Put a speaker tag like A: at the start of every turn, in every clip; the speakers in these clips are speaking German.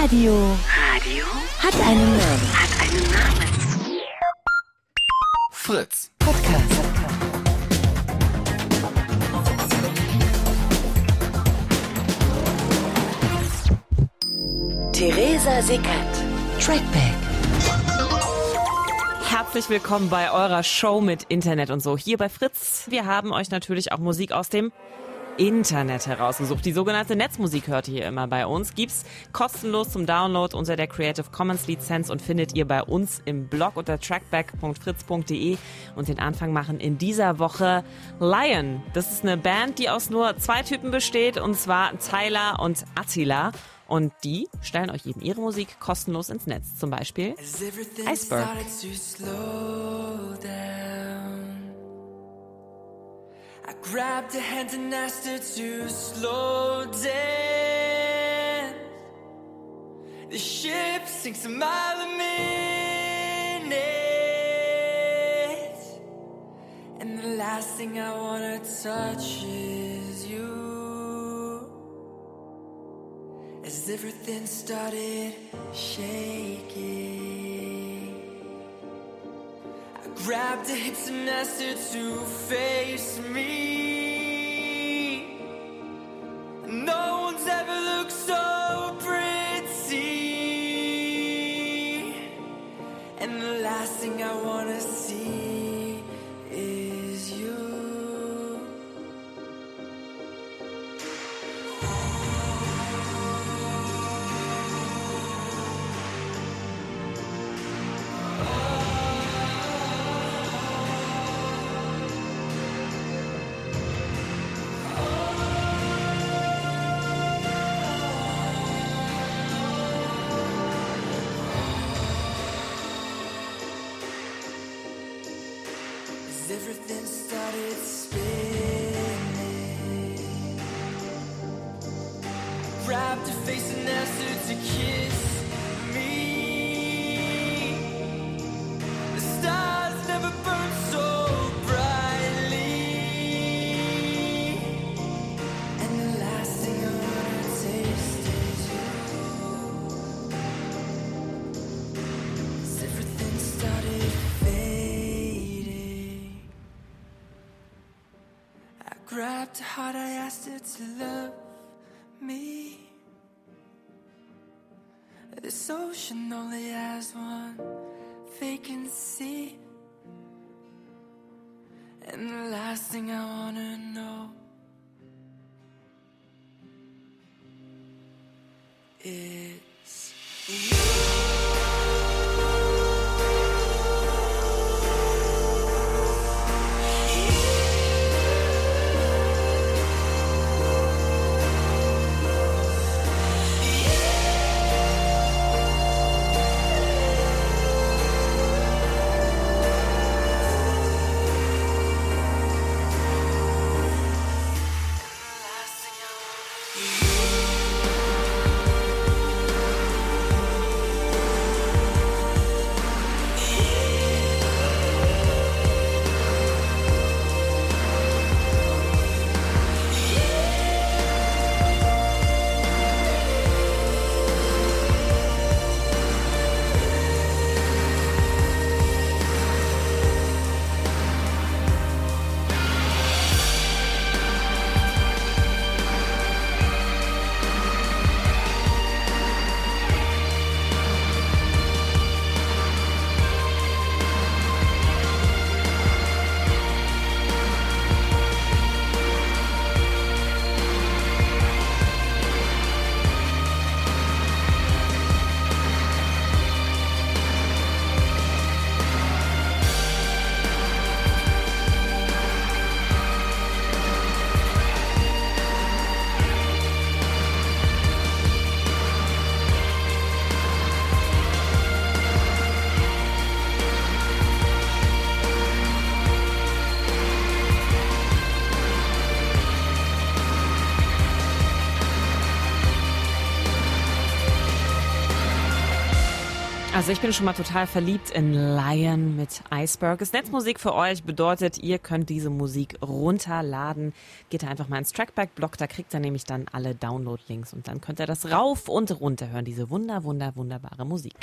A: Radio hat einen Namen.
B: Fritz.
A: Podcast. Theresa Sickert. Trackback.
C: Herzlich willkommen bei eurer Show mit Internet und so hier bei Fritz. Wir haben euch natürlich auch Musik aus dem Internet herausgesucht. Die sogenannte Netzmusik hört ihr hier immer bei uns. Gibt's kostenlos zum Download unter der Creative Commons Lizenz und findet ihr bei uns im Blog unter trackback.fritz.de. Und den Anfang machen in dieser Woche Lion. Das ist eine Band, die aus nur 2 Typen besteht, und zwar Tyler und Attila. Und die stellen euch eben ihre Musik kostenlos ins Netz. Zum Beispiel Iceberg.
D: I grabbed her hand and asked her to slow down. The ship sinks a mile a minute, and the last thing I wanna touch is you. As everything started shaking, grabbed her hips and asked her to face me. No one's ever looked so pretty, and the last thing I wanna see is you. Everything started spinning. Grabbed her face and asked her to kiss me. The stars never burned so brightly, and the last thing I wanna taste is you. As everything started grabbed her heart, I asked her to love me. This ocean only has one vacancy, and the last thing I wanna know is you.
C: Also ich bin schon mal total verliebt in Lion mit Iceberg. Ist Netzmusik für euch, bedeutet, ihr könnt diese Musik runterladen. Geht da einfach mal ins Trackback-Blog, da kriegt ihr nämlich dann alle Download-Links und dann könnt ihr das rauf und runter hören, diese wunderbare Musik.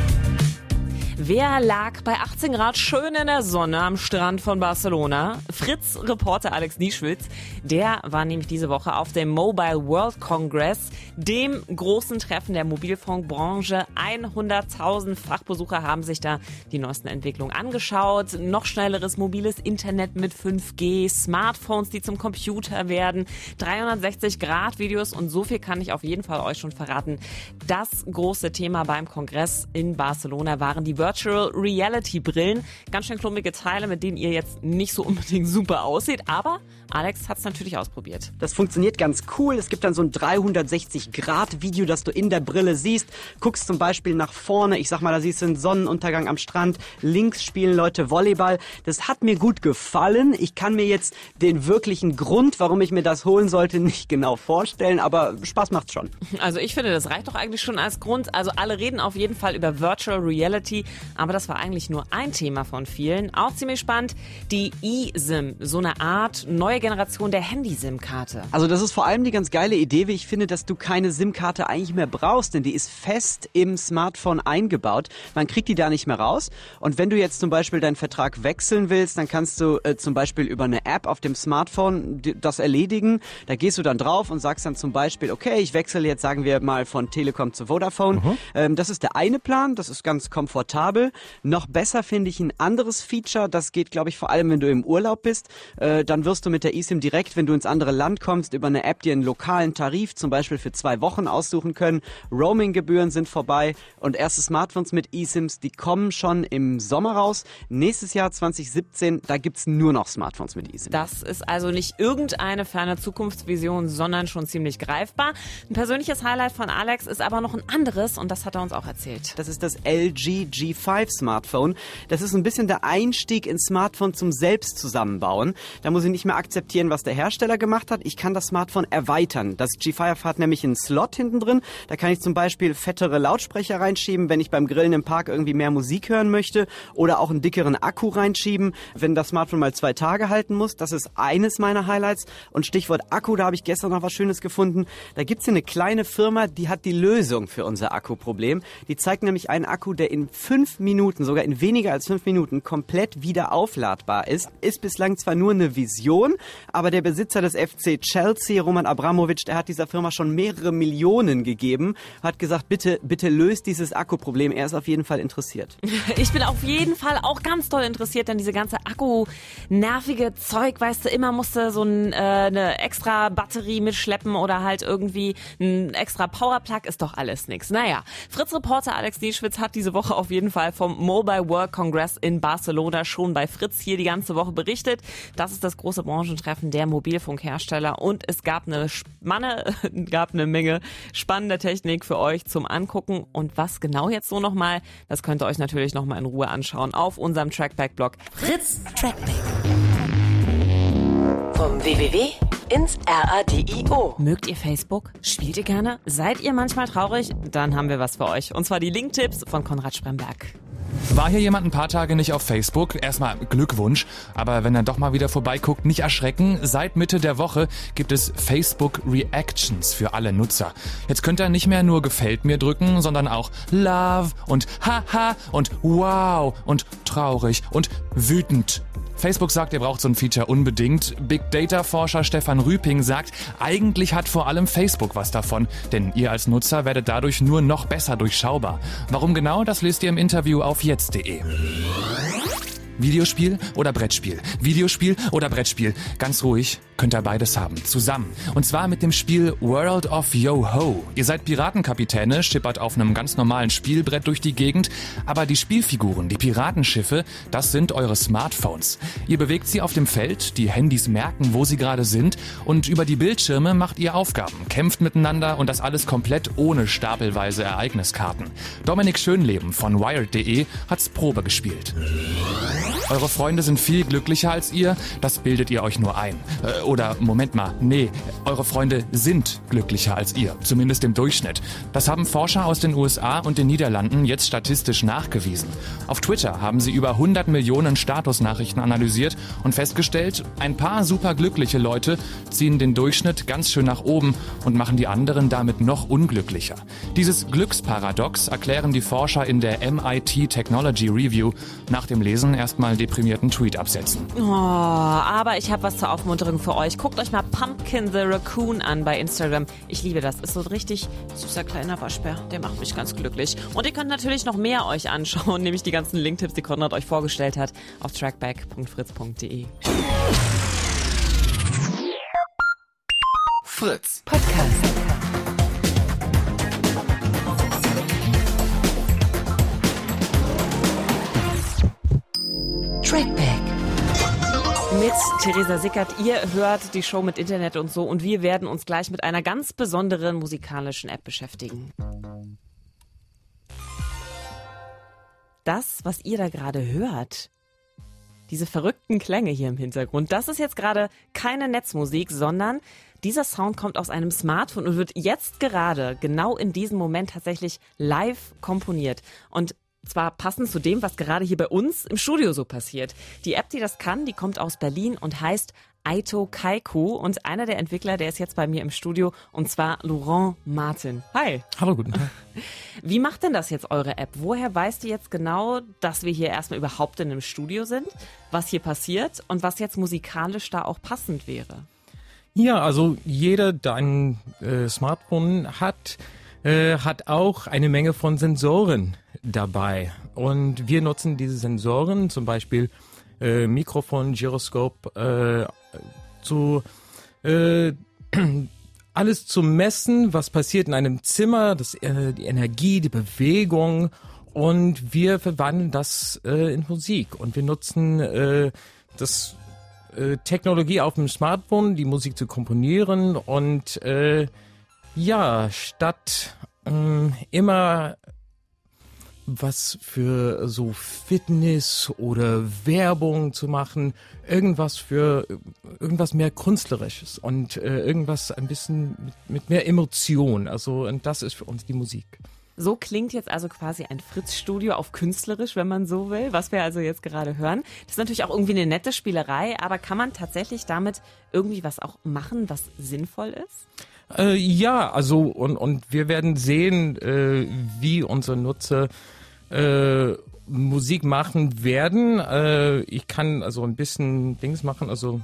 C: Wer lag bei 18 Grad schön in der Sonne am Strand von Barcelona? Fritz-Reporter Alex Nieschwitz, der war nämlich diese Woche auf dem Mobile World Congress, dem großen Treffen der Mobilfunkbranche. 100.000 Fachbesucher haben sich da die neuesten Entwicklungen angeschaut. Noch schnelleres mobiles Internet mit 5G, Smartphones, die zum Computer werden, 360-Grad-Videos und so viel kann ich auf jeden Fall euch schon verraten. Das große Thema beim Kongress in Barcelona waren die Virtual Reality Brillen. Ganz schön klumpige Teile, mit denen ihr jetzt nicht so unbedingt super aussieht, aber Alex hat es natürlich ausprobiert.
E: Das funktioniert ganz cool. Es gibt dann so ein 360-Grad-Video, das du in der Brille siehst. Guckst zum Beispiel nach vorne. Ich sag mal, da siehst du einen Sonnenuntergang am Strand. Links spielen Leute Volleyball. Das hat mir gut gefallen. Ich kann mir jetzt den wirklichen Grund, warum ich mir das holen sollte, nicht genau vorstellen, aber Spaß macht's schon.
C: Also ich finde, das reicht doch eigentlich schon als Grund. Also alle reden auf jeden Fall über Virtual Reality, aber das war eigentlich nur ein Thema von vielen. Auch ziemlich spannend, die eSIM, so eine Art neue Generation der Handy-SIM-Karte.
E: Also das ist vor allem die ganz geile Idee, wie ich finde, dass du keine SIM-Karte eigentlich mehr brauchst, denn die ist fest im Smartphone eingebaut. Man kriegt die da nicht mehr raus. Und wenn du jetzt zum Beispiel deinen Vertrag wechseln willst, dann kannst du zum Beispiel über eine App auf dem Smartphone das erledigen. Da gehst du dann drauf und sagst dann zum Beispiel, okay, ich wechsle jetzt, sagen wir mal, von Telekom zu Vodafone. Das ist der eine Plan, das ist ganz komfortabel. Noch besser finde ich ein anderes Feature, das geht, glaube ich, vor allem, wenn du im Urlaub bist. Dann wirst du mit der eSIM direkt, wenn du ins andere Land kommst, über eine App dir einen lokalen Tarif, zum Beispiel für 2 Wochen aussuchen können. Roaming-Gebühren sind vorbei und erste Smartphones mit eSIMs, die kommen schon im Sommer raus. Nächstes Jahr 2017, da gibt's nur noch Smartphones mit eSIM.
C: Das ist also nicht irgendeine ferne Zukunftsvision, sondern schon ziemlich greifbar. Ein persönliches Highlight von Alex ist aber noch ein anderes und das hat er uns auch erzählt.
E: Das ist das LG G5 Smartphone. Das ist ein bisschen der Einstieg ins Smartphone zum Selbstzusammenbauen. Da muss ich nicht mehr akzeptieren, was der Hersteller gemacht hat. Ich kann das Smartphone erweitern. Das G5 hat nämlich einen Slot hinten drin. Da kann ich zum Beispiel fettere Lautsprecher reinschieben, wenn ich beim Grillen im Park irgendwie mehr Musik hören möchte, oder auch einen dickeren Akku reinschieben, wenn das Smartphone mal 2 Tage halten muss. Das ist eines meiner Highlights. Und Stichwort Akku, da habe ich gestern noch was Schönes gefunden. Da gibt's hier eine kleine Firma, die hat die Lösung für unser Akkuproblem. Die zeigt nämlich einen Akku, der in 5 Minuten, sogar in weniger als 5 Minuten, komplett wieder aufladbar ist. Ist bislang zwar nur eine Vision, aber der Besitzer des FC Chelsea, Roman Abramovich, der hat dieser Firma schon mehrere Millionen gegeben, hat gesagt, bitte löst dieses Akkuproblem. Er ist auf jeden Fall interessiert.
C: Ich bin auf jeden Fall auch ganz doll interessiert, denn diese ganze Akku-nervige Zeug, weißt du, immer musste so eine extra Batterie mitschleppen oder halt irgendwie ein extra Powerplug, ist doch alles nix. Naja, Fritz-Reporter Alex Nieschwitz hat diese Woche auf jeden Fall vom Mobile World Congress in Barcelona schon bei Fritz hier die ganze Woche berichtet. Das ist das große Branchentreffen der Mobilfunkhersteller und es gab eine Menge spannender Technik für euch zum Angucken. Und was genau jetzt so nochmal, das könnt ihr euch natürlich nochmal in Ruhe anschauen auf unserem Trackback-Blog.
A: Fritz Trackback. Vom www ins RADIO.
C: Mögt ihr Facebook? Spielt ihr gerne? Seid ihr manchmal traurig? Dann haben wir was für euch. Und zwar die Link-Tipps von Konrad Spremberg.
B: War hier jemand ein paar Tage nicht auf Facebook? Erstmal Glückwunsch. Aber wenn er doch mal wieder vorbeiguckt, nicht erschrecken. Seit Mitte der Woche gibt es Facebook Reactions für alle Nutzer. Jetzt könnt ihr nicht mehr nur Gefällt mir drücken, sondern auch Love und Haha und Wow und traurig und wütend. Facebook sagt, ihr braucht so ein Feature unbedingt. Big Data-Forscher Stefan Rüping sagt, eigentlich hat vor allem Facebook was davon, denn ihr als Nutzer werdet dadurch nur noch besser durchschaubar. Warum genau, das lest ihr im Interview auf jetzt.de. Videospiel oder Brettspiel? Videospiel oder Brettspiel? Ganz ruhig, könnt ihr beides haben, zusammen. Und zwar mit dem Spiel World of Yo-Ho. Ihr seid Piratenkapitäne, schippert auf einem ganz normalen Spielbrett durch die Gegend, aber die Spielfiguren, die Piratenschiffe, das sind eure Smartphones. Ihr bewegt sie auf dem Feld, die Handys merken, wo sie gerade sind und über die Bildschirme macht ihr Aufgaben, kämpft miteinander und das alles komplett ohne stapelweise Ereigniskarten. Dominik Schönleben von Wired.de hat's Probe gespielt. Eure Freunde sind viel glücklicher als ihr, das bildet ihr euch nur ein. Oder Moment mal, nee, eure Freunde sind glücklicher als ihr, zumindest im Durchschnitt. Das haben Forscher aus den USA und den Niederlanden jetzt statistisch nachgewiesen. Auf Twitter haben sie über 100 Millionen Statusnachrichten analysiert und festgestellt, ein paar superglückliche Leute ziehen den Durchschnitt ganz schön nach oben und machen die anderen damit noch unglücklicher. Dieses Glücksparadox erklären die Forscher in der MIT Technology Review. Nach dem Lesen erstmal deprimierten Tweet absetzen.
C: Oh, aber ich habe was zur Aufmunterung für euch. Guckt euch mal Pumpkin the Raccoon an bei Instagram. Ich liebe das. Ist so ein richtig süßer kleiner Waschbär. Der macht mich ganz glücklich. Und ihr könnt natürlich noch mehr euch anschauen, nämlich die ganzen Linktipps, die Konrad euch vorgestellt hat, auf trackback.fritz.de.
A: Fritz Podcast. Trackback.
C: Mit Theresa Sickert. Ihr hört die Show mit Internet und so und wir werden uns gleich mit einer ganz besonderen musikalischen App beschäftigen. Das, was ihr da gerade hört, diese verrückten Klänge hier im Hintergrund, das ist jetzt gerade keine Netzmusik, sondern dieser Sound kommt aus einem Smartphone und wird jetzt gerade, genau in diesem Moment tatsächlich live komponiert. Und zwar passend zu dem, was gerade hier bei uns im Studio so passiert. Die App, die das kann, die kommt aus Berlin und heißt Aito Kaiku. Und einer der Entwickler, der ist jetzt bei mir im Studio, und zwar Laurent Martin. Hi.
F: Hallo, guten Tag.
C: Wie macht denn das jetzt eure App? Woher weißt ihr jetzt genau, dass wir hier erstmal überhaupt in einem Studio sind, was hier passiert und was jetzt musikalisch da auch passend wäre?
F: Ja, also jeder, der ein Smartphone hat auch eine Menge von Sensoren dabei. Und wir nutzen diese Sensoren, zum Beispiel Mikrofon, Gyroskop, alles zu messen, was passiert in einem Zimmer, die Energie, die Bewegung, und wir verwandeln das in Musik. Und wir nutzen das Technologie auf dem Smartphone, die Musik zu komponieren, und statt immer was für so Fitness oder Werbung zu machen, irgendwas mehr Künstlerisches und irgendwas ein bisschen mit mehr Emotion. Also, und das ist für uns die Musik.
C: So klingt jetzt also quasi ein Fritz-Studio auf künstlerisch, wenn man so will, was wir also jetzt gerade hören. Das ist natürlich auch irgendwie eine nette Spielerei, aber kann man tatsächlich damit irgendwie was auch machen, was sinnvoll ist?
F: Ja, also und wir werden sehen, wie unsere Nutzer Musik machen werden. Ich kann also ein bisschen Dings machen, also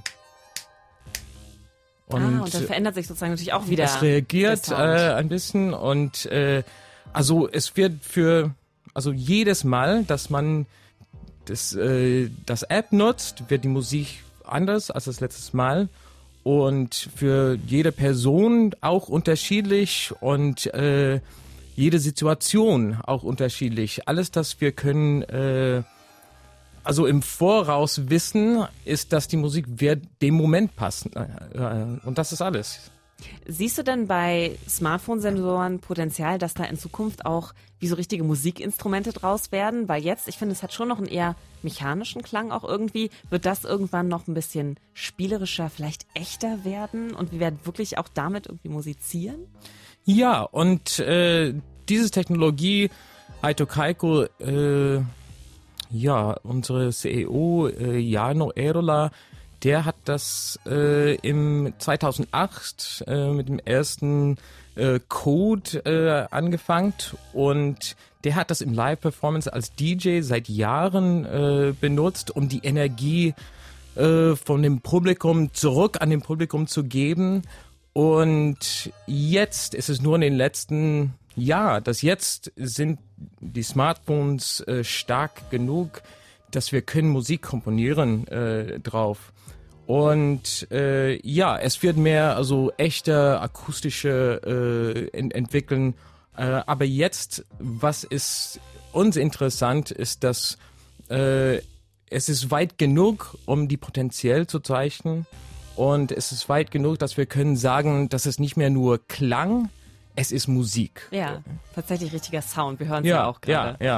C: und dann verändert sich sozusagen natürlich auch wieder.
F: Es reagiert ein bisschen, und also es wird jedes Mal, dass man das App nutzt, wird die Musik anders als das letzte Mal. Und für jede Person auch unterschiedlich und jede Situation auch unterschiedlich. Alles, das wir können im Voraus wissen, ist, dass die Musik wird dem Moment passen. Und das ist alles.
C: Siehst du denn bei Smartphone-Sensoren Potenzial, dass da in Zukunft auch wie so richtige Musikinstrumente draus werden? Weil jetzt, ich finde, es hat schon noch einen eher mechanischen Klang auch irgendwie. Wird das irgendwann noch ein bisschen spielerischer, vielleicht echter werden? Und wir werden wirklich auch damit irgendwie musizieren?
F: Ja, und diese Technologie, Aito Kaiku, unsere CEO, Jano Erola, der hat das im 2008 mit dem ersten Code angefangen, und der hat das im Live-Performance als DJ seit Jahren benutzt, um die Energie von dem Publikum zurück an dem Publikum zu geben. Und jetzt ist es nur in den letzten Jahren, jetzt sind die Smartphones stark genug, dass wir können Musik komponieren drauf. Und es wird mehr echte akustische entwickeln. Aber jetzt, was ist uns interessant, ist, dass es ist weit genug, um die Potenzial zu zeichnen. Und es ist weit genug, dass wir können sagen, dass es nicht mehr nur Klang, es ist Musik.
C: Ja, tatsächlich richtiger Sound. Wir hören es ja auch gerade.
F: Ja.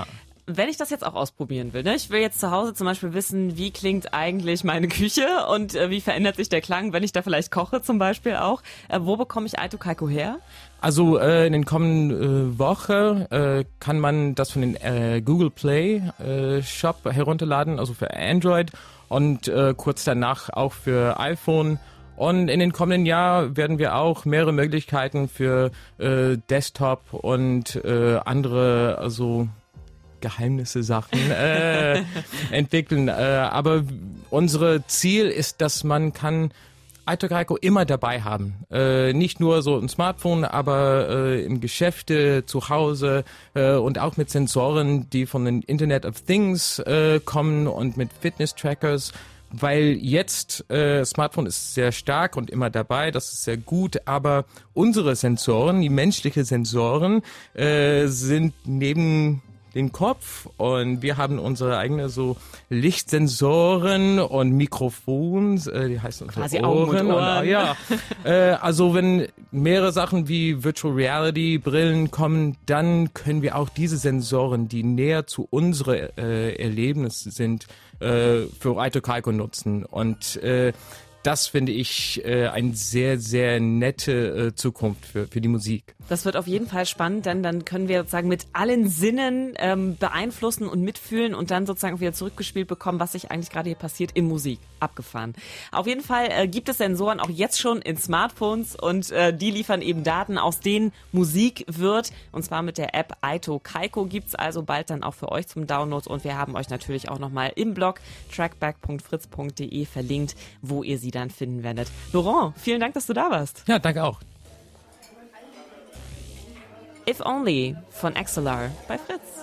C: wenn ich das jetzt auch ausprobieren will, ne? Ich will jetzt zu Hause zum Beispiel wissen, wie klingt eigentlich meine Küche und wie verändert sich der Klang, wenn ich da vielleicht koche zum Beispiel auch. Wo bekomme ich Aito Kaiko her?
F: Also in den kommenden Woche kann man das von den Google Play Shop herunterladen, also für Android und kurz danach auch für iPhone. Und in den kommenden Jahr werden wir auch mehrere Möglichkeiten für Desktop und andere, also Geheimnisse Sachen entwickeln. Aber unser Ziel ist, dass man kann Aito Kaiko immer dabei haben. Nicht nur so ein Smartphone, aber im Geschäfte, zu Hause und auch mit Sensoren, die von den Internet of Things kommen und mit Fitness-Trackers. Weil jetzt Smartphone ist sehr stark und immer dabei, das ist sehr gut, aber unsere Sensoren, die menschlichen Sensoren, sind neben den Kopf und wir haben unsere eigene so Lichtsensoren und Mikrofons, die heißen unsere
C: quasi Augen und Ohren.
F: Ja, also wenn mehrere Sachen wie Virtual Reality Brillen kommen, dann können wir auch diese Sensoren, die näher zu unseren Erlebnissen sind, für Aito Kaiko nutzen und das finde ich eine sehr, sehr nette Zukunft für die Musik.
C: Das wird auf jeden Fall spannend, denn dann können wir sozusagen mit allen Sinnen beeinflussen und mitfühlen und dann sozusagen wieder zurückgespielt bekommen, was sich eigentlich gerade hier passiert in Musik. Abgefahren. Auf jeden Fall gibt es Sensoren auch jetzt schon in Smartphones und die liefern eben Daten, aus denen Musik wird. Und zwar mit der App Aito Kaiko gibt's also bald dann auch für euch zum Download und wir haben euch natürlich auch nochmal im Blog trackback.fritz.de verlinkt, wo ihr sie dann finden werdet. Laurent, vielen Dank, dass du da warst.
F: Ja, danke auch.
C: If Only von XLR bei Fritz.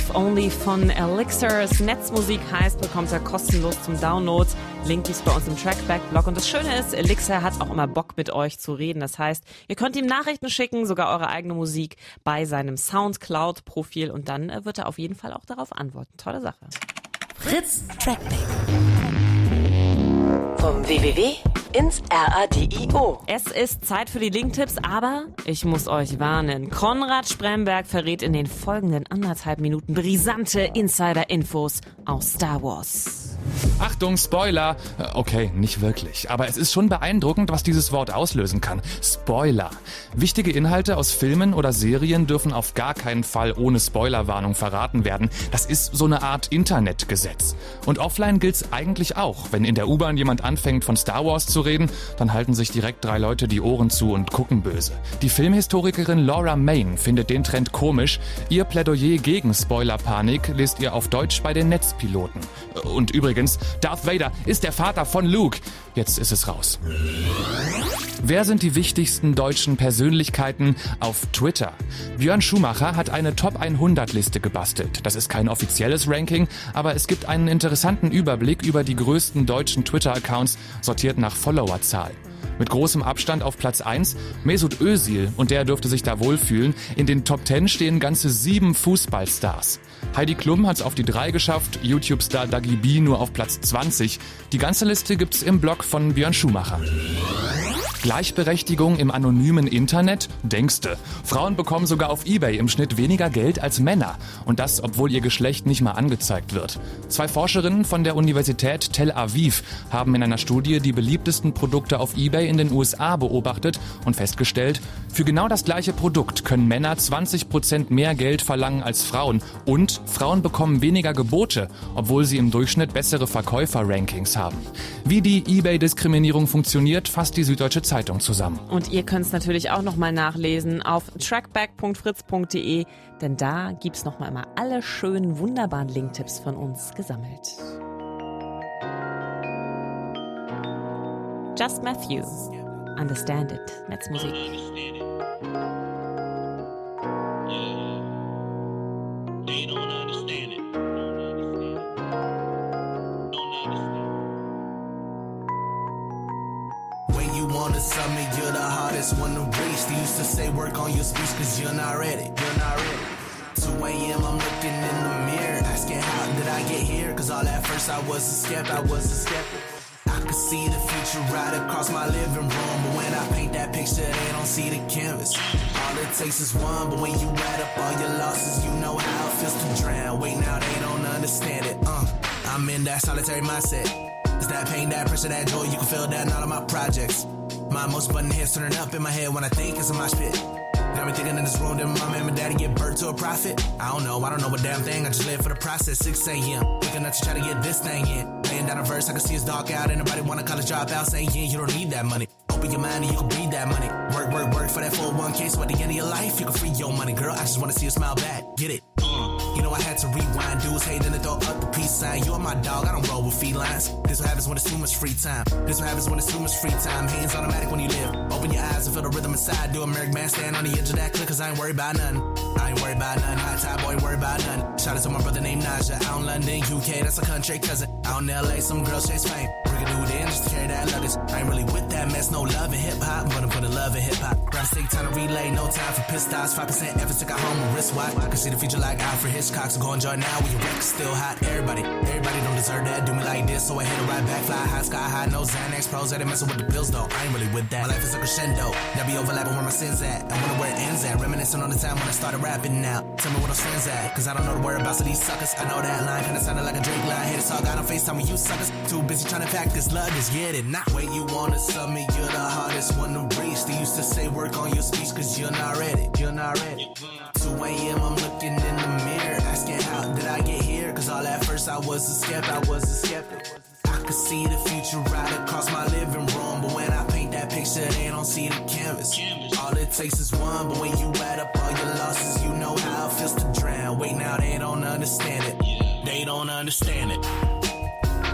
C: If Only von Elixir's. Netzmusik heißt, bekommt ihr kostenlos zum Download. Link gibt's bei uns im Trackback-Blog. Und das Schöne ist, Elixir hat auch immer Bock mit euch zu reden. Das heißt, ihr könnt ihm Nachrichten schicken, sogar eure eigene Musik bei seinem Soundcloud-Profil und dann wird er auf jeden Fall auch darauf antworten. Tolle Sache.
A: Fritz Trackback. Vom www ins RADIO.
C: Es ist Zeit für die Link-Tipps, aber ich muss euch warnen. Konrad Spremberg verrät in den folgenden 1,5 Minuten brisante Insider-Infos aus Star Wars.
B: Achtung, Spoiler! Okay, nicht wirklich. Aber es ist schon beeindruckend, was dieses Wort auslösen kann. Spoiler. Wichtige Inhalte aus Filmen oder Serien dürfen auf gar keinen Fall ohne Spoilerwarnung verraten werden. Das ist so eine Art Internetgesetz. Und offline gilt's eigentlich auch. Wenn in der U-Bahn jemand anfängt, von Star Wars zu reden, dann halten sich direkt 3 Leute die Ohren zu und gucken böse. Die Filmhistorikerin Laura Main findet den Trend komisch. Ihr Plädoyer gegen Spoilerpanik lest ihr auf Deutsch bei den Netzpiloten. Und übrigens, Darth Vader ist der Vater von Luke. Jetzt ist es raus. Wer sind die wichtigsten deutschen Persönlichkeiten auf Twitter? Björn Schumacher hat eine Top-100-Liste gebastelt. Das ist kein offizielles Ranking, aber es gibt einen interessanten Überblick über die größten deutschen Twitter-Accounts, sortiert nach Followerzahl. Mit großem Abstand auf Platz 1 Mesut Özil, und der dürfte sich da wohlfühlen. In den Top 10 stehen ganze 7 Fußballstars. Heidi Klum hat's auf die 3 geschafft, YouTube-Star Dagi B nur auf Platz 20. Die ganze Liste gibt's im Blog von Björn Schumacher. Gleichberechtigung im anonymen Internet? Denkste. Frauen bekommen sogar auf eBay im Schnitt weniger Geld als Männer. Und das, obwohl ihr Geschlecht nicht mal angezeigt wird. 2 Forscherinnen von der Universität Tel Aviv haben in einer Studie die beliebtesten Produkte auf eBay in den USA beobachtet und festgestellt, für genau das gleiche Produkt können Männer 20% mehr Geld verlangen als Frauen. Und Frauen bekommen weniger Gebote, obwohl sie im Durchschnitt bessere Verkäufer-Rankings haben. Wie die eBay-Diskriminierung funktioniert, fasst die Süddeutsche Zeitung zusammen.
C: Und ihr könnt es natürlich auch nochmal nachlesen auf trackback.fritz.de, denn da gibt's nochmal immer alle schönen, wunderbaren Link-Tipps von uns gesammelt. Just Matthew, Understand It, Netzmusik.
G: Wanna summon, you're the hardest one to reach. They used to say work on your speech cause you're not ready. 2 a.m. I'm looking in the mirror, asking how did I get here? Cause all at first I was a skeptic. I could see the future right across my living room, but when I paint that picture they don't see the canvas. All it takes is one, but when you add up all your losses, you know how it feels to drown. Wait, now they don't understand it. I'm in that solitary mindset. It's that pain, that pressure, that joy, you can feel that in all of my projects. My most button heads turning up in my head when I think it's a mosh pit. Got me thinking in this room, did my mom and my daddy give birth to a prophet? I don't know a damn thing, I just live for the process. 6 a.m. waking up to try to get this thing in. Laying down a verse, I can see it's dark out. Anybody want a college dropout saying, yeah, you don't need that money. Open your mind and you can breathe that money. Work for that 401k, so at the end of your life, you can free your money. Girl, I just wanna see you smile back, get it. You know I had to rewind, dudes hating to throw up the peace sign. You are my dog, I don't roll with felines. This what happens when it's too much free time. Hands automatic when you live. Open your eyes and feel the rhythm inside. Do a Merrick man stand on the edge of that cliff, cause I ain't worried about nothing. Hot top boy, worried about nothing. Shout out to my brother named Naja. Out in London, UK, that's a country cousin. Out in LA, some girls chase fame. Bring a dude in just to carry that luggage. I ain't really with that mess, no love in hip hop. But I'm putting love in hip hop. Grab a stick, time to relay, no time for piss stops. 5% effort, stick at home, a wristwatch. I can see the future like Alfred Hitchcock, so go enjoy now when your record's still hot. Everybody don't deserve that. Do me like this, so I hit it right back. Fly high, sky high, no Xanax pros. I didn't messing with the pills though. I ain't really with that. My life is a crescendo. That be overlapping where my sins at. I wonder where it ends at. Reminiscing on the time when I started rapping now. Tell me where those friends at, cause I don't know the whereabouts of these suckers. I know that line kinda sounded like a Drake line. Hit a song out on FaceTime with you suckers. Too busy trying to pack this luggage, get it? Not wait, you wanna submit, you're the hardest one to reach. They used to say work on your speech cause you're not ready. 2 a.m. I'm looking in the mirror, asking how did I get here? Cause all at first I was a skeptic. I could see the future right across my living room, but when I paint that picture they don't see the canvas. All it takes is one, but when you add up all your losses, you know how it feels to drown. Wait, now they don't understand it. Reach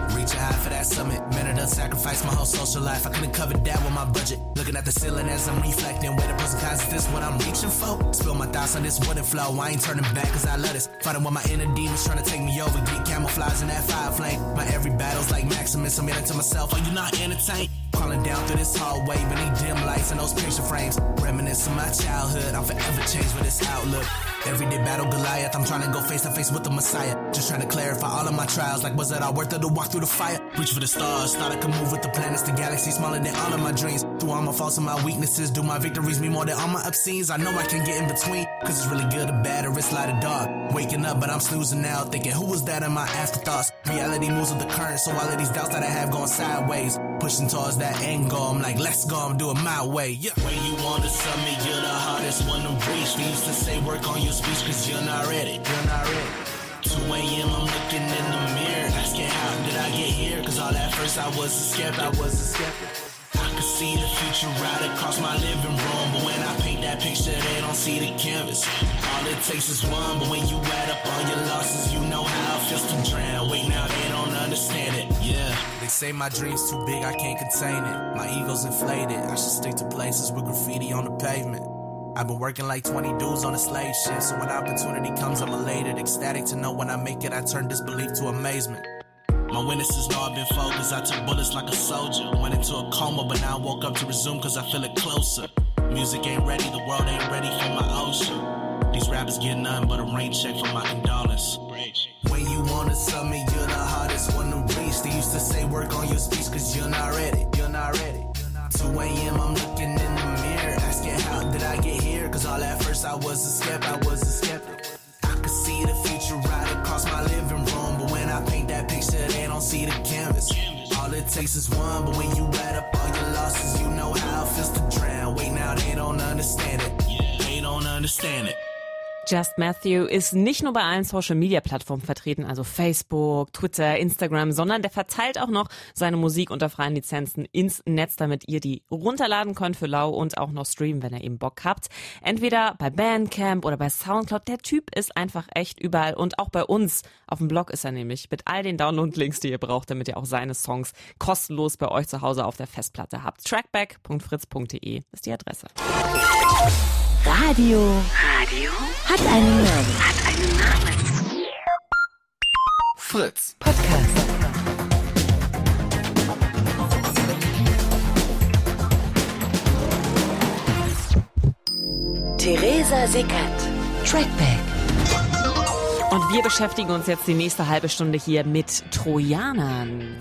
G: high for that summit. Minute to sacrifice my whole social life. I couldn't cover that with my budget. Looking at the ceiling as I'm reflecting. Where the pros and cons, is this what I'm reaching for? Spill my thoughts on this wooden flow. I ain't turning back cause I love this. Fighting with my inner demons trying to take me over. Get camouflage in that fire flame. My every battle's like Maximus. I'm in it to myself. Are you not entertained? Crawling down through this hallway beneath dim lights and those picture frames. Reminisce of my childhood. I'm forever changed with this outlook. Everyday battle Goliath. I'm trying to go face to face with the Messiah. Just trying to clarify all of my trials. Like was it all worth it to walk through the fire? Reach for the stars. Thought I could move with the planets. The galaxy smaller than all of my dreams. Through all my faults and my weaknesses. Do my victories mean more than all my obscenes? I know I can get in between. Cause it's really good or bad or it's light or dark. Waking up but I'm snoozing now. Thinking who was that in my afterthoughts? Reality moves with the current. So all of these doubts that I have going sideways. Pushing towards that end goal. I'm like let's go. I'm doing my way. Yeah. When you on the summit you're the hardest one to reach. We used to say work on your speech cause you're not ready. You're not ready. 2 a.m. I'm looking in the mirror. Asking how did I get here? Cause all at first I was a skeptic. I could see the future right across my living room. But when I paint that picture they don't see the canvas. All it takes is one. But when you add up all your losses you know how it feels to drown. Wait now they don't understand it. Yeah. They say my dream's too big I can't contain it. My ego's inflated. I should stick to places with graffiti on the pavement. I've been working like 20 dudes on a slave ship. So when opportunity comes I'm elated. Ecstatic to know when I make it I turn disbelief to amazement. My witnesses know I've been focused. I took bullets like a soldier. Went into a coma but now I woke up to resume cause I feel it closer. Music ain't ready, the world ain't ready for my ocean. These rappers get nothing but a rain check for my condolence. When you on the summit you're the hardest one to reach. They used to say work on your speech cause you're not ready. You're not ready. 2 a.m. I'm looking in the mirror. Asking how did I get here? Cause all at first I was a skeptic. I could see the future right across my living room. But when I paint that picture they don't see the canvas. All it takes is one. But when you add up all your losses you know how it feels to drown. Wait now they don't understand it. They don't understand it.
C: Just Matthew ist nicht nur bei allen Social-Media-Plattformen vertreten, also Facebook, Twitter, Instagram, sondern der verteilt auch noch seine Musik unter freien Lizenzen ins Netz, damit ihr die runterladen könnt für lau und auch noch streamen, wenn ihr eben Bock habt. Entweder bei Bandcamp oder bei Soundcloud. Der Typ ist einfach echt überall und auch bei uns auf dem Blog ist er nämlich mit all den Download-Links, die ihr braucht, damit ihr auch seine Songs kostenlos bei euch zu Hause auf der Festplatte habt. Trackback.fritz.de ist die Adresse.
A: Radio hat einen Namen.
G: Fritz.
A: Podcast. Theresa Sickert. Trackback.
C: Und wir beschäftigen uns jetzt die nächste halbe Stunde hier mit Trojanern.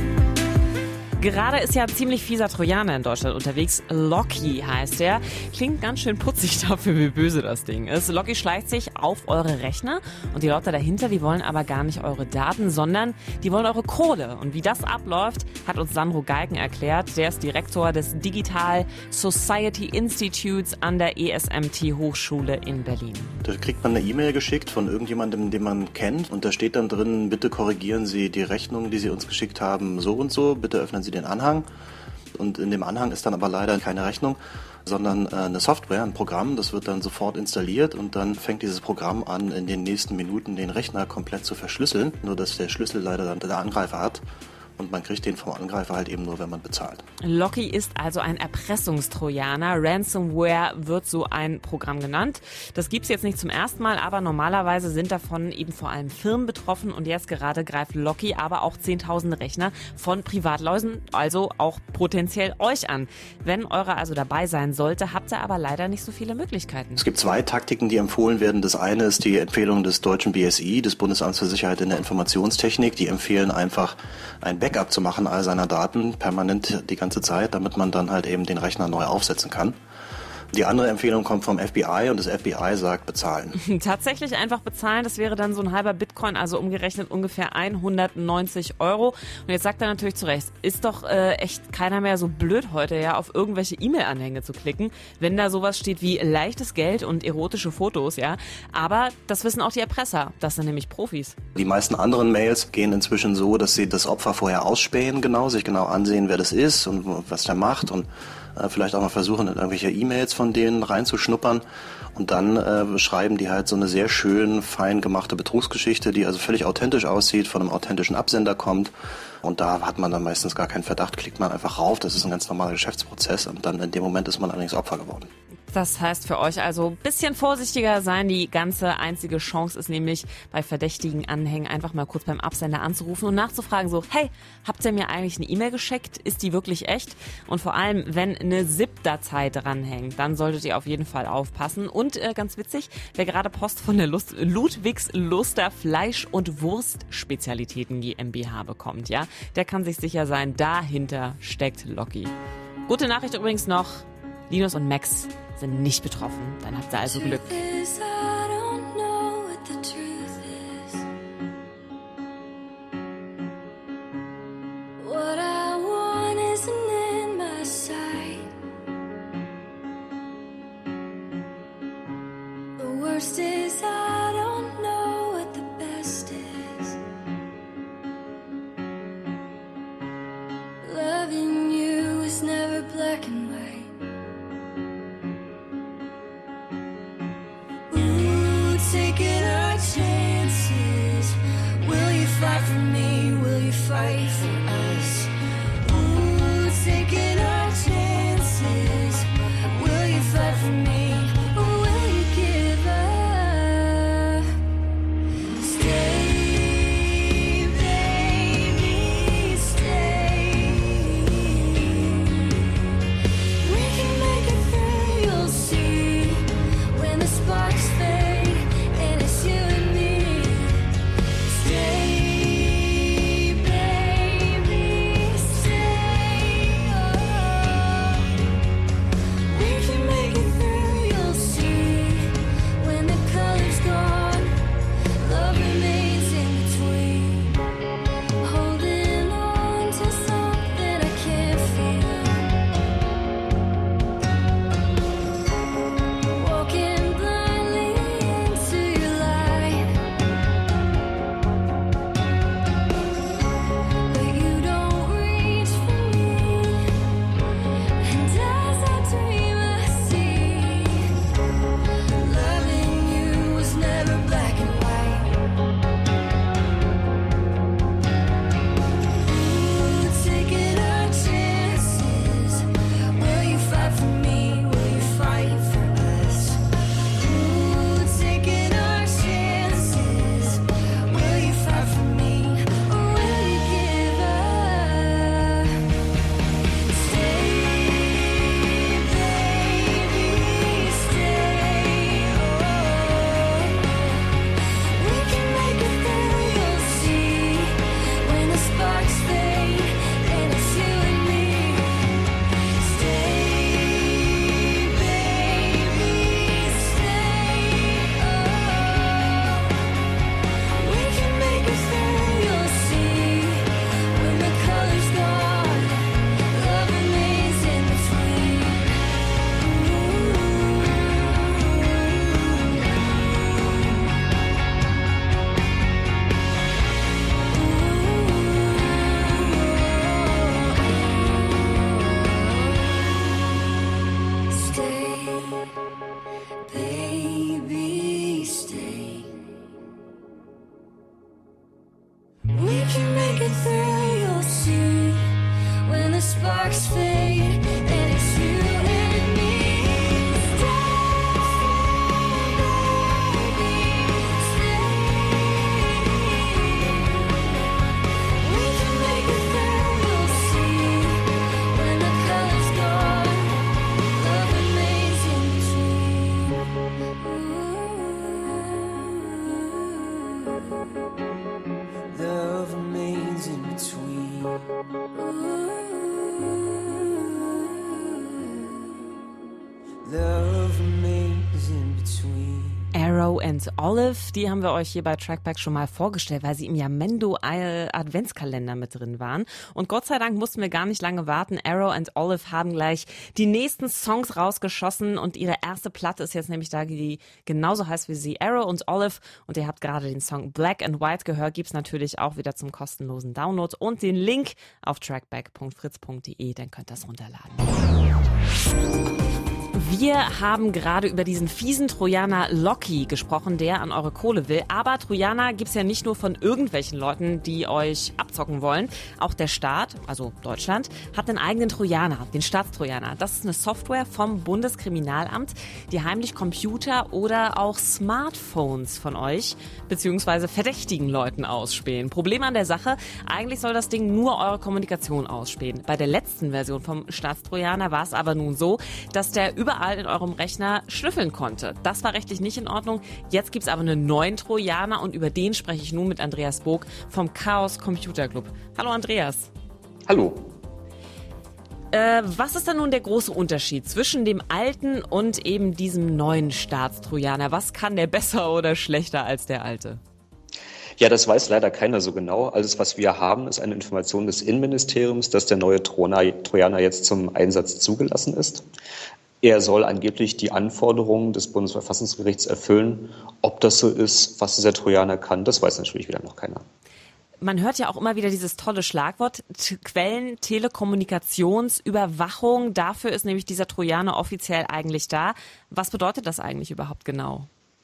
C: Gerade ist ja ein ziemlich fieser Trojaner in Deutschland unterwegs. Locky heißt er. Klingt ganz schön putzig dafür, wie böse das Ding ist. Locky schleicht sich auf eure Rechner und die Leute dahinter, die wollen aber gar nicht eure Daten, sondern die wollen eure Kohle. Und wie das abläuft, hat uns Sandro Geigen erklärt. Der ist Direktor des Digital Society Institutes an der ESMT Hochschule in Berlin.
H: Da kriegt man eine E-Mail geschickt von irgendjemandem, den man kennt. Und da steht dann drin, bitte korrigieren Sie die Rechnung, die Sie uns geschickt haben, so und so. Bitte öffnen Sie den Anhang. Und in dem Anhang ist dann aber leider keine Rechnung, sondern eine Software, ein Programm. Das wird dann sofort installiert und dann fängt dieses Programm an, in den nächsten Minuten den Rechner komplett zu verschlüsseln. Nur dass der Schlüssel leider dann der Angreifer hat. Und man kriegt den vom Angreifer halt eben nur, wenn man bezahlt.
C: Locky ist also ein Erpressungstrojaner. Ransomware wird so ein Programm genannt. Das gibt's jetzt nicht zum ersten Mal, aber normalerweise sind davon eben vor allem Firmen betroffen. Und jetzt gerade greift Locky aber auch Zehntausende Rechner von Privatleuten, also auch potenziell euch an. Wenn eure also dabei sein sollte, habt ihr aber leider nicht so viele Möglichkeiten.
H: Es gibt 2 Taktiken, die empfohlen werden. Das eine ist die Empfehlung des deutschen BSI, des Bundesamts für Sicherheit in der Informationstechnik. Die empfehlen einfach, ein Backup zu machen all seiner Daten permanent die ganze Zeit, damit man dann halt eben den Rechner neu aufsetzen kann. Die andere Empfehlung kommt vom FBI und das FBI sagt bezahlen.
C: Tatsächlich einfach bezahlen, das wäre dann so ein halber Bitcoin, also umgerechnet ungefähr 190 €. Und jetzt sagt er natürlich zu Recht, ist doch echt keiner mehr so blöd heute, ja, auf irgendwelche E-Mail-Anhänge zu klicken, wenn da sowas steht wie leichtes Geld und erotische Fotos, ja. Aber das wissen auch die Erpresser, das sind nämlich Profis.
H: Die meisten anderen Mails gehen inzwischen so, dass sie das Opfer vorher ausspähen, sich genau ansehen, wer das ist und was der macht und vielleicht auch mal versuchen, in irgendwelche E-Mails von denen reinzuschnuppern. Und dann schreiben die halt so eine sehr schön, fein gemachte Betrugsgeschichte, die also völlig authentisch aussieht, von einem authentischen Absender kommt. Und da hat man dann meistens gar keinen Verdacht, klickt man einfach rauf, das ist ein ganz normaler Geschäftsprozess. Und dann in dem Moment ist man allerdings Opfer geworden.
C: Das heißt für euch also ein bisschen vorsichtiger sein. Die ganze einzige Chance ist nämlich, bei verdächtigen Anhängen einfach mal kurz beim Absender anzurufen und nachzufragen so, hey, habt ihr mir eigentlich eine E-Mail geschickt? Ist die wirklich echt? Und vor allem, wenn eine ZIP-Datei dranhängt, dann solltet ihr auf jeden Fall aufpassen. Und ganz witzig, wer gerade Post von der Ludwigs Luster Fleisch- und Wurstspezialitäten GmbH bekommt, ja, der kann sich sicher sein, dahinter steckt Locky. Gute Nachricht übrigens noch, Linus und Max sind nicht betroffen. Dann habt ihr also Glück.
D: Taking our chances. Will you fight for me? Will you fight for us? Ooh, taking our chances. Will you fight for me? Or will you give up? Stay, baby, stay. We can make it through, you'll see. When the sparks fade. Sparks fade, and it's you and me. Stay, we can make it through, you'll see. When the color's gone, love remains in between. Love remains in between. Love remains in between.
C: Arrow and Olive, die haben wir euch hier bei Trackback schon mal vorgestellt, weil sie im Yamendo Adventskalender mit drin waren. Und Gott sei Dank mussten wir gar nicht lange warten. Arrow and Olive haben gleich die nächsten Songs rausgeschossen und ihre erste Platte ist jetzt nämlich da, die genauso heißt wie sie, Arrow and Olive. Und ihr habt gerade den Song Black and White gehört, gibt's natürlich auch wieder zum kostenlosen Download und den Link auf trackback.fritz.de, dann könnt ihr das runterladen. Wir haben gerade über diesen fiesen Trojaner Locky gesprochen, der an eure Kohle will. Aber Trojaner gibt's ja nicht nur von irgendwelchen Leuten, die euch abzocken wollen. Auch der Staat, also Deutschland, hat einen eigenen Trojaner, den Staatstrojaner. Das ist eine Software vom Bundeskriminalamt, die heimlich Computer oder auch Smartphones von euch bzw. verdächtigen Leuten ausspähen. Problem an der Sache, eigentlich soll das Ding nur eure Kommunikation ausspähen. Bei der letzten Version vom Staatstrojaner war es aber nun so, dass der überall in eurem Rechner schnüffeln konnte. Das war rechtlich nicht in Ordnung. Jetzt gibt's aber einen neuen Trojaner und über den spreche ich nun mit Andreas Bog vom Chaos Computer Club. Hallo Andreas.
I: Hallo.
C: Was ist denn nun der große Unterschied zwischen dem alten und eben diesem neuen Staatstrojaner? Was kann der besser oder schlechter als der alte?
I: Ja, das weiß leider keiner so genau. Alles, was wir haben, ist eine Information des Innenministeriums, dass der neue Trojaner jetzt zum Einsatz zugelassen ist. Er soll angeblich die Anforderungen des Bundesverfassungsgerichts erfüllen. Ob das so ist, was dieser Trojaner kann, das weiß natürlich wieder noch keiner.
C: Man hört ja auch immer wieder dieses tolle Schlagwort Quellen, Telekommunikationsüberwachung. Dafür ist nämlich dieser Trojaner offiziell eigentlich da. Was bedeutet das eigentlich überhaupt genau?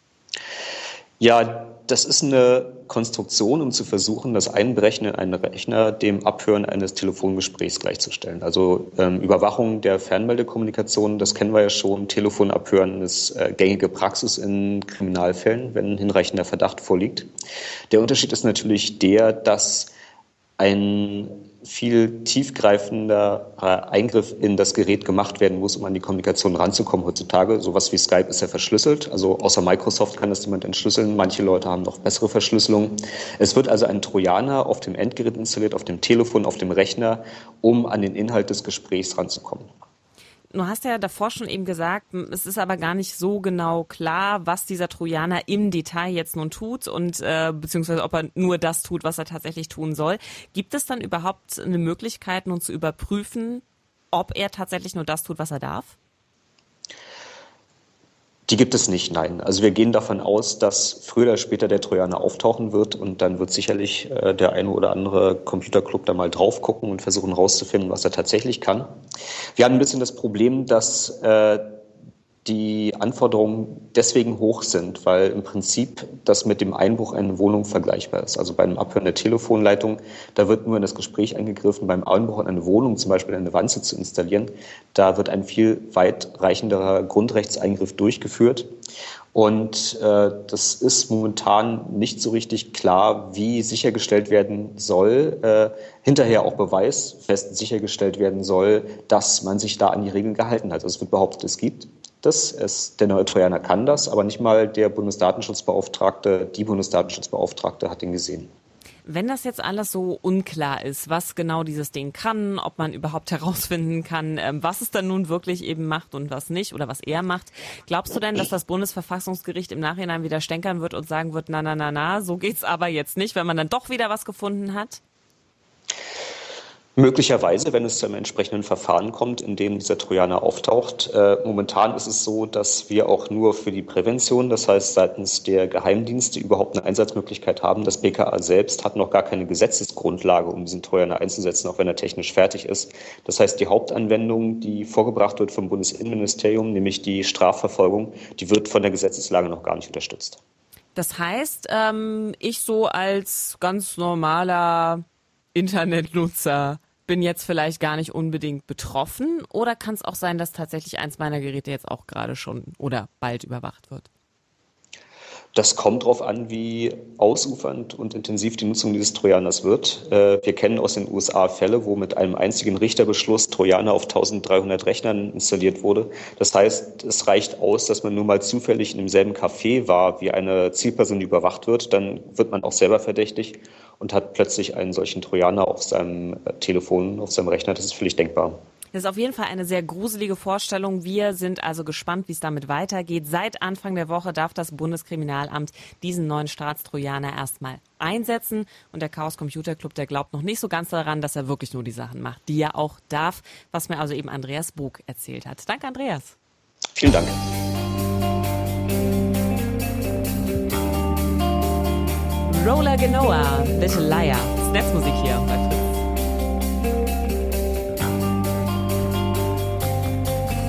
I: Ja, das ist eine Konstruktion, um zu versuchen, das Einbrechen in einen Rechner dem Abhören eines Telefongesprächs gleichzustellen. Also Überwachung der Fernmeldekommunikation, das kennen wir ja schon. Telefonabhören ist gängige Praxis in Kriminalfällen, wenn hinreichender Verdacht vorliegt. Der Unterschied ist natürlich der, dass ein viel tiefgreifender Eingriff in das Gerät gemacht werden muss, um an die Kommunikation ranzukommen heutzutage. Sowas wie Skype ist ja verschlüsselt, also außer Microsoft kann das jemand entschlüsseln. Manche Leute haben noch bessere Verschlüsselung. Es wird also ein Trojaner auf dem Endgerät installiert, auf dem Telefon, auf dem Rechner, um an den Inhalt des Gesprächs ranzukommen.
C: Du hast ja davor schon eben gesagt, es ist aber gar nicht so genau klar, was dieser Trojaner im Detail jetzt nun tut und beziehungsweise ob er nur das tut, was er tatsächlich tun soll. Gibt es dann überhaupt eine Möglichkeit, nun zu überprüfen, ob er tatsächlich nur das tut, was er darf?
I: Die gibt es nicht, nein. Also wir gehen davon aus, dass früher oder später der Trojaner auftauchen wird und dann wird sicherlich der eine oder andere Computerclub da mal drauf gucken und versuchen rauszufinden, was er tatsächlich kann. Wir haben ein bisschen das Problem, dass die Anforderungen deswegen hoch sind, weil im Prinzip das mit dem Einbruch in eine Wohnung vergleichbar ist. Also bei einem Abhören der Telefonleitung, da wird nur in das Gespräch eingegriffen. Beim Einbruch in eine Wohnung, zum Beispiel eine Wanze zu installieren, da wird ein viel weitreichenderer Grundrechtseingriff durchgeführt. Und das ist momentan nicht so richtig klar, wie sichergestellt werden soll, hinterher auch beweisfest sichergestellt werden soll, dass man sich da an die Regeln gehalten hat. Also es wird behauptet, es gibt das. Der neue Trojaner kann das, aber nicht mal der Bundesdatenschutzbeauftragte, die Bundesdatenschutzbeauftragte hat ihn gesehen.
C: Wenn das jetzt alles so unklar ist, was genau dieses Ding kann, ob man überhaupt herausfinden kann, was es dann nun wirklich eben macht und was nicht oder was er macht, glaubst du denn, dass das Bundesverfassungsgericht im Nachhinein wieder stänkern wird und sagen wird, na, so geht's aber jetzt nicht, wenn man dann doch wieder was gefunden hat?
I: Möglicherweise, wenn es zu einem entsprechenden Verfahren kommt, in dem dieser Trojaner auftaucht. Momentan ist es so, dass wir auch nur für die Prävention, das heißt seitens der Geheimdienste, überhaupt eine Einsatzmöglichkeit haben. Das BKA selbst hat noch gar keine Gesetzesgrundlage, um diesen Trojaner einzusetzen, auch wenn er technisch fertig ist. Das heißt, die Hauptanwendung, die vorgebracht wird vom Bundesinnenministerium, nämlich die Strafverfolgung, die wird von der Gesetzeslage noch gar nicht unterstützt.
C: Das heißt, ich so als ganz normaler Internetnutzer bin jetzt vielleicht gar nicht unbedingt betroffen, oder kann es auch sein, dass tatsächlich eins meiner Geräte jetzt auch gerade schon oder bald überwacht wird?
I: Das kommt darauf an, wie ausufernd und intensiv die Nutzung dieses Trojaners wird. Wir kennen aus den USA Fälle, wo mit einem einzigen Richterbeschluss Trojaner auf 1300 Rechnern installiert wurde. Das heißt, es reicht aus, dass man nur mal zufällig in demselben Café war, wie eine Zielperson, die überwacht wird. Dann wird man auch selber verdächtig und hat plötzlich einen solchen Trojaner auf seinem Telefon, auf seinem Rechner. Das ist völlig denkbar.
C: Das ist auf jeden Fall eine sehr gruselige Vorstellung. Wir sind also gespannt, wie es damit weitergeht. Seit Anfang der Woche darf das Bundeskriminalamt diesen neuen Staatstrojaner erstmal einsetzen. Und der Chaos Computer Club, der glaubt noch nicht so ganz daran, dass er wirklich nur die Sachen macht, die er auch darf, was mir also eben Andreas Bog erzählt hat. Danke, Andreas.
I: Vielen Dank.
C: Roller Genoa, Little Liar. Das ist Netzmusik hier bei Fritz.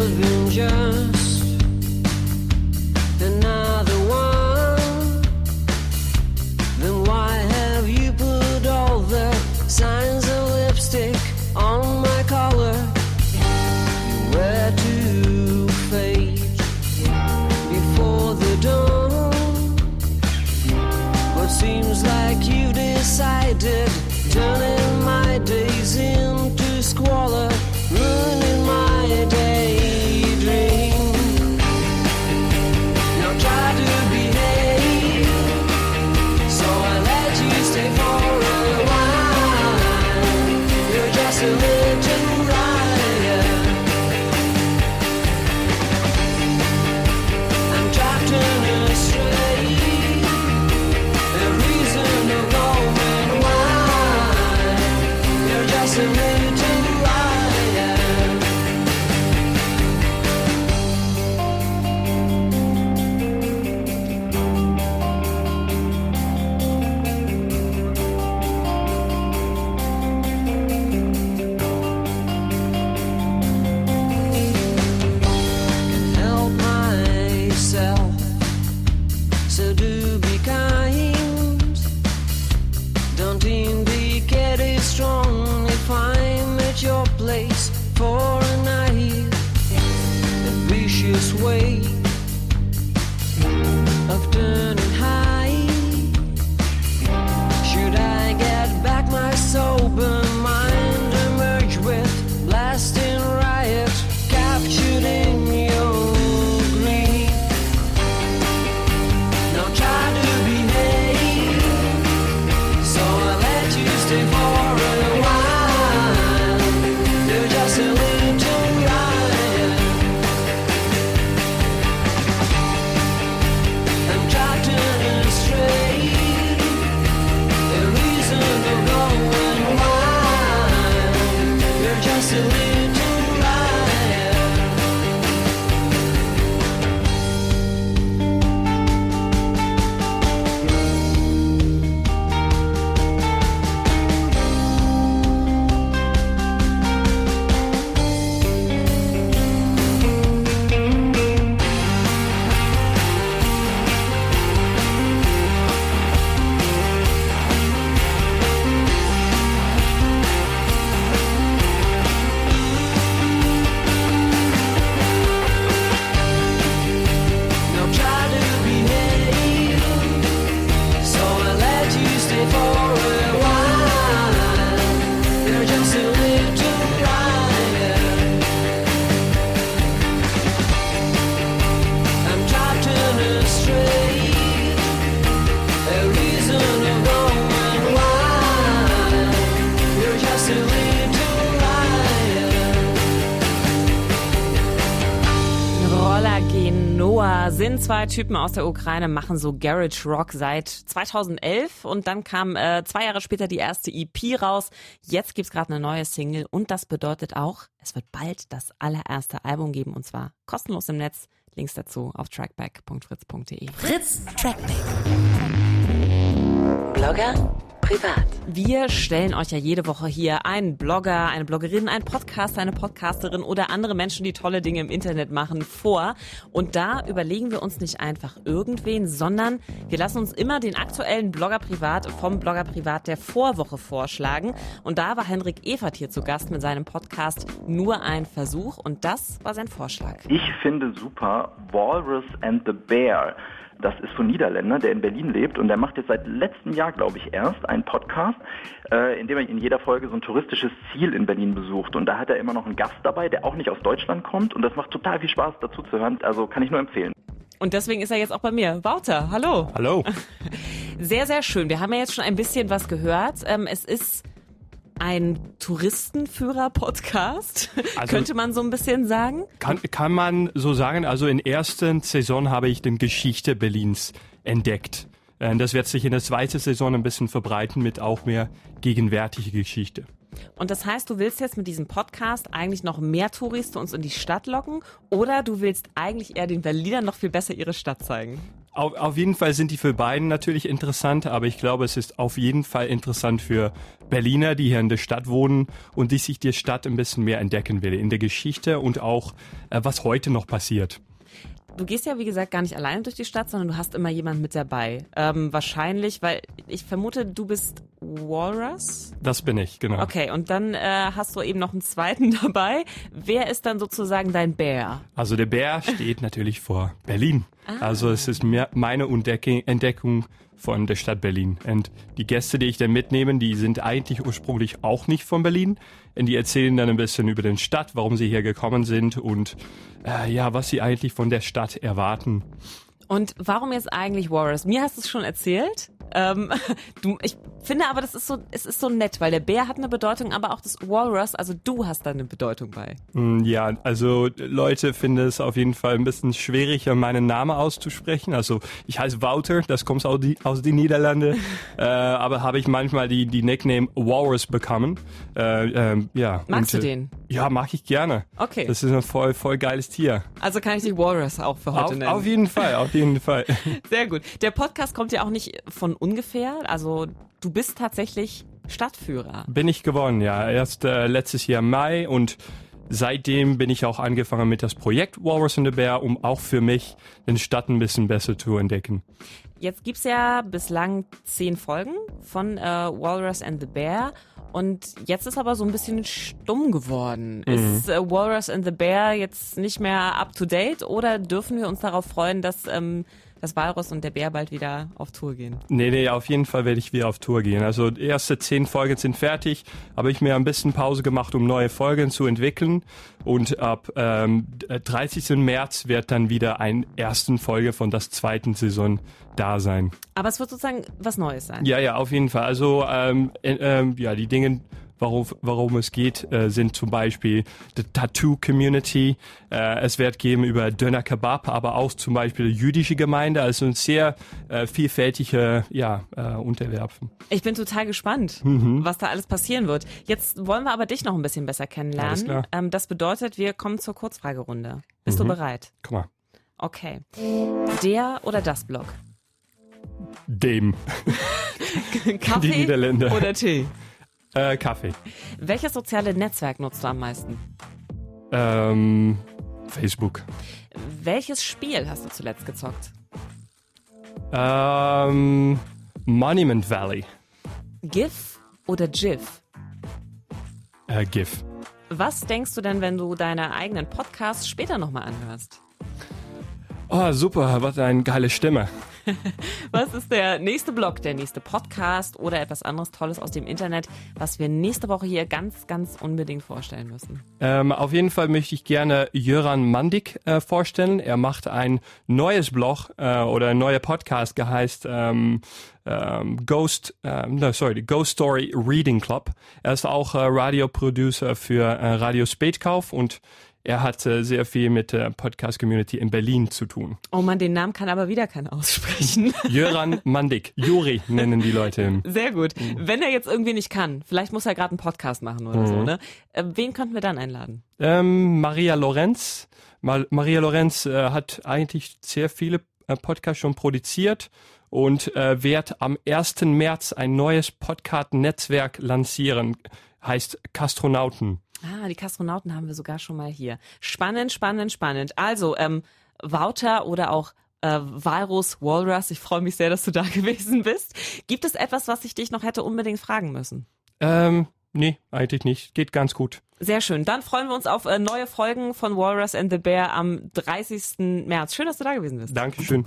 J: have been just another one, then why have you put all the signs of lipstick on my collar? Where to fade before the dawn? But seems like you decided, turning my days into squalor, ruining my daydream. Now try to behave, so I let you stay for a while. You're just a little riot. I'm trapped in a strait, a reason of going wild. You're just a little riot. Help myself, so do be kind. Don't indicate it strong if I'm at your place for a night. A vicious way of turning high. Should I get back my sober mind, emerge with blasting riot, captured in your greed? Now try to behave, so I let you stay for a while. You're just a little riot. I'm trapped in a strait, a reason of going wild. You're just a little riot. Now try to behave, so I let you stay for a while. You're just a little riot. I'm trapped in a strait, a reason of going wild. You're just a little riot.
C: Roller Genoa sind zwei Typen aus der Ukraine, machen so Garage Rock seit 2011 und dann kam 2 Jahre später die erste EP raus. Jetzt gibt's gerade eine neue Single und das bedeutet auch, es wird bald das allererste Album geben und zwar kostenlos im Netz. Links dazu auf trackback.fritz.de.
A: Fritz Trackback. Blogger privat.
C: Wir stellen euch ja jede Woche hier einen Blogger, eine Bloggerin, einen Podcaster, eine Podcasterin oder andere Menschen, die tolle Dinge im Internet machen, vor. Und da überlegen wir uns nicht einfach irgendwen, sondern wir lassen uns immer den aktuellen Blogger privat vom Blogger privat der Vorwoche vorschlagen. Und da war Henrik Evert hier zu Gast mit seinem Podcast Nur ein Versuch. Und das war sein Vorschlag.
K: Ich finde super Walrus and the Bear. Das ist so ein Niederländer, der in Berlin lebt und der macht jetzt seit letztem Jahr, glaube ich, erst einen Podcast, in dem er in jeder Folge so ein touristisches Ziel in Berlin besucht. Und da hat er immer noch einen Gast dabei, der auch nicht aus Deutschland kommt und das macht total viel Spaß dazu zu hören. Also kann ich nur empfehlen.
C: Und deswegen ist er jetzt auch bei mir. Wouter, hallo.
L: Hallo.
C: Sehr, sehr schön. Wir haben ja jetzt schon ein bisschen was gehört. Es ist ein Touristenführer-Podcast, also, könnte man so ein bisschen sagen?
L: Kann man so sagen. Also in der ersten Saison habe ich die Geschichte Berlins entdeckt. Das wird sich in der zweiten Saison ein bisschen verbreiten mit auch mehr gegenwärtige Geschichte.
C: Und das heißt, du willst jetzt mit diesem Podcast eigentlich noch mehr Touris zu uns in die Stadt locken oder du willst eigentlich eher den Berlinern noch viel besser ihre Stadt zeigen?
L: Auf jeden Fall sind die für beiden natürlich interessant, aber ich glaube, es ist auf jeden Fall interessant für Berliner, die hier in der Stadt wohnen und die sich die Stadt ein bisschen mehr entdecken will, in der Geschichte und auch, was heute noch passiert.
C: Du gehst ja, wie gesagt, gar nicht alleine durch die Stadt, sondern du hast immer jemanden mit dabei. Wahrscheinlich, weil ich vermute, du bist Walrus?
L: Das bin ich, genau.
C: Okay, und dann hast du eben noch einen zweiten dabei. Wer ist dann sozusagen dein Bär?
L: Also der Bär steht natürlich vor Berlin. Also es ist meine Entdeckung von der Stadt Berlin. Und die Gäste, die ich dann mitnehme, die sind eigentlich ursprünglich auch nicht von Berlin. Und die erzählen dann ein bisschen über die Stadt, warum sie hier gekommen sind und was sie eigentlich von der Stadt erwarten.
C: Und warum jetzt eigentlich Walrus? Mir hast du es schon erzählt. Ich finde aber, es ist so nett, weil der Bär hat eine Bedeutung, aber auch das Walrus, also du hast da eine Bedeutung bei.
L: Ja, also Leute finden es auf jeden Fall ein bisschen schwierig, meinen Namen auszusprechen. Also ich heiße Wouter, das kommt aus den Niederlanden, aber habe ich manchmal die Nickname Walrus bekommen.
C: Magst du den?
L: Ja, mag ich gerne.
C: Okay.
L: Das ist ein voll geiles Tier.
C: Also kann ich dich Walrus auch für heute nennen?
L: Auf jeden Fall.
C: Sehr gut. Der Podcast kommt ja auch nicht von ungefähr, also du bist tatsächlich Stadtführer.
L: Bin ich geworden, ja. Erst letztes Jahr im Mai und seitdem bin ich auch angefangen mit das Projekt Walrus and the Bear, um auch für mich den Stadt ein bisschen besser zu entdecken.
C: Jetzt gibt's ja bislang 10 Folgen von Walrus and the Bear. Und jetzt ist aber so ein bisschen stumm geworden. Ist Walrus and the Bear jetzt nicht mehr up to date oder dürfen wir uns darauf freuen, dass das Walrus und der Bär bald wieder auf Tour gehen?
L: Nee, auf jeden Fall werde ich wieder auf Tour gehen. Also die ersten 10 Folgen sind fertig, habe ich mir ein bisschen Pause gemacht, um neue Folgen zu entwickeln. Und ab 30. März wird dann wieder eine erste Folge von der 2. Saison da sein.
C: Aber es wird sozusagen was Neues sein.
L: Ja, auf jeden Fall. Also die Dinge, warum es geht, sind zum Beispiel die Tattoo-Community. Es wird geben über Döner Kebab, aber auch zum Beispiel die jüdische Gemeinde. Also ein sehr vielfältige Unterwerfen.
C: Ich bin total gespannt, was da alles passieren wird. Jetzt wollen wir aber dich noch ein bisschen besser kennenlernen.
L: Alles klar.
C: Das bedeutet, wir kommen zur Kurzfragerunde. Bist du bereit?
L: Komm mal.
C: Okay. Der oder das Blog?
L: Dem.
C: Kaffee
L: Die Niederländer.
C: oder Tee?
L: Kaffee.
C: Welches soziale Netzwerk nutzt du am meisten?
L: Facebook.
C: Welches Spiel hast du zuletzt gezockt?
L: Monument Valley.
C: GIF oder GIF?
L: GIF.
C: Was denkst du denn, wenn du deine eigenen Podcasts später nochmal anhörst?
L: Oh, super, was eine geile Stimme.
C: Was ist der nächste Blog, der nächste Podcast oder etwas anderes Tolles aus dem Internet, was wir nächste Woche hier ganz, ganz unbedingt vorstellen müssen?
L: Auf jeden Fall möchte ich gerne Jöran Mandik vorstellen. Er macht ein neues Blog oder ein neuer Podcast, der heißt Ghost Story Reading Club. Er ist auch Radioproducer für Radio Spätkauf und er hat sehr viel mit der Podcast-Community in Berlin zu tun.
C: Oh Mann, den Namen kann aber wieder keiner aussprechen.
L: Jöran Mandik. Juri nennen die Leute ihn.
C: Sehr gut. Wenn er jetzt irgendwie nicht kann, vielleicht muss er gerade einen Podcast machen oder so, ne? Wen könnten wir dann einladen?
L: Maria Lorenz. Maria Lorenz hat eigentlich sehr viele Podcasts schon produziert und wird am 1. März ein neues Podcast-Netzwerk lancieren. Heißt Kastronauten.
C: Ah, die Kastronauten haben wir sogar schon mal hier. Spannend, spannend, spannend. Also, Wouter oder auch Walrus, ich freue mich sehr, dass du da gewesen bist. Gibt es etwas, was ich dich noch hätte unbedingt fragen müssen?
L: Nee, eigentlich nicht. Geht ganz gut.
C: Sehr schön. Dann freuen wir uns auf neue Folgen von Walrus and the Bear am 30. März. Schön, dass du da gewesen bist.
L: Dankeschön.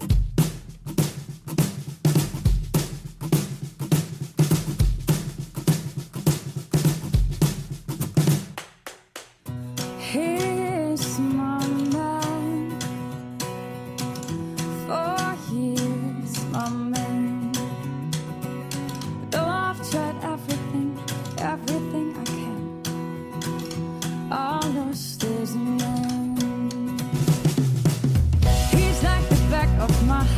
J: Here's my man. For years, my man. Though I've tried everything I can. All lost is in man. He's like the back of my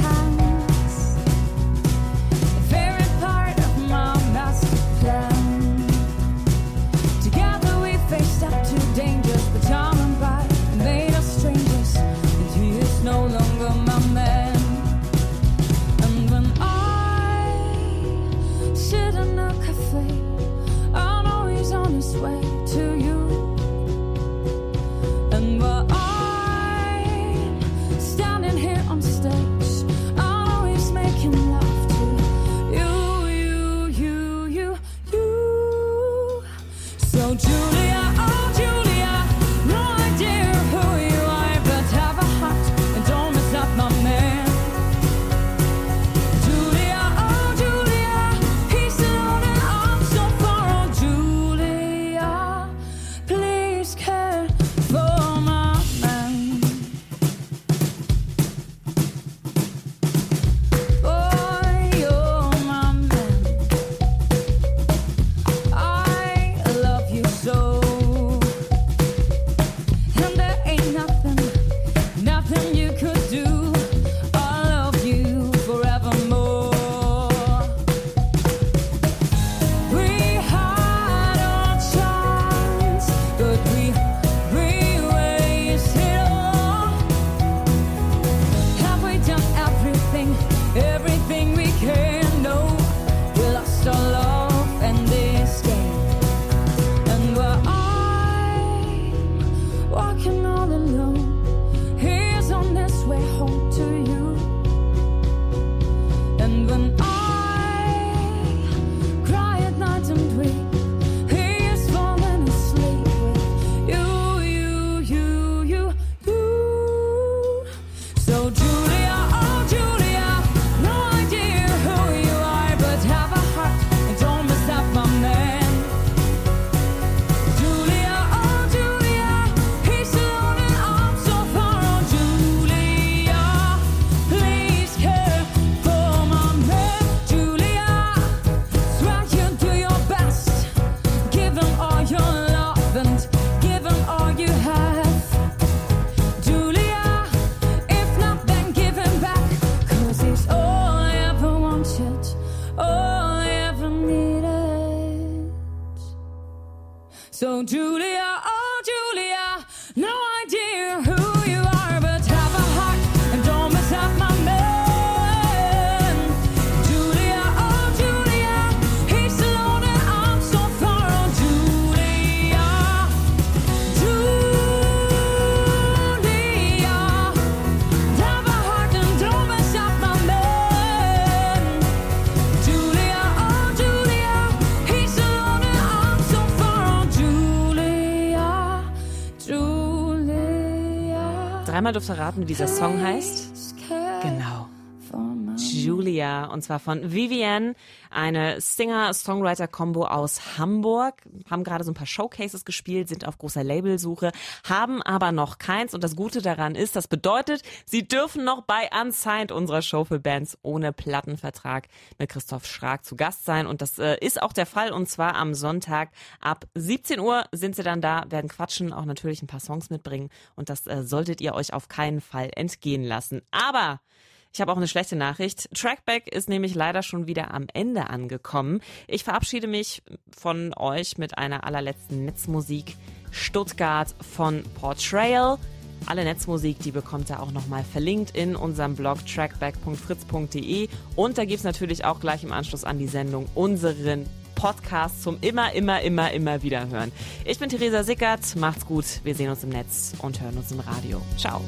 C: Dreimal dürft ihr raten, wie dieser Song heißt. Genau. Julia, und zwar von Vivienne, eine Singer-Songwriter-Kombo aus Hamburg, haben gerade so ein paar Showcases gespielt, sind auf großer Labelsuche, haben aber noch keins, und das Gute daran ist, das bedeutet, sie dürfen noch bei Unsigned, unserer Show für Bands ohne Plattenvertrag, mit Christoph Schrag zu Gast sein, und das ist auch der Fall, und zwar am Sonntag ab 17 Uhr sind sie dann da, werden quatschen, auch natürlich ein paar Songs mitbringen, und das solltet ihr euch auf keinen Fall entgehen lassen. Aber ich habe auch eine schlechte Nachricht. Trackback ist nämlich leider schon wieder am Ende angekommen. Ich verabschiede mich von euch mit einer allerletzten Netzmusik. Stuttgart von Portrayal. Alle Netzmusik, die bekommt ihr auch nochmal verlinkt in unserem Blog trackback.fritz.de. Und da gibt's natürlich auch gleich im Anschluss an die Sendung unseren Podcast zum immer wieder hören. Ich bin Theresa Sickert. Macht's gut. Wir sehen uns im Netz und hören uns im Radio. Ciao.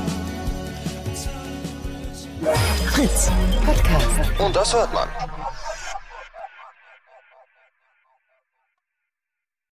A: Fritz Podcast.
M: Und das hört man.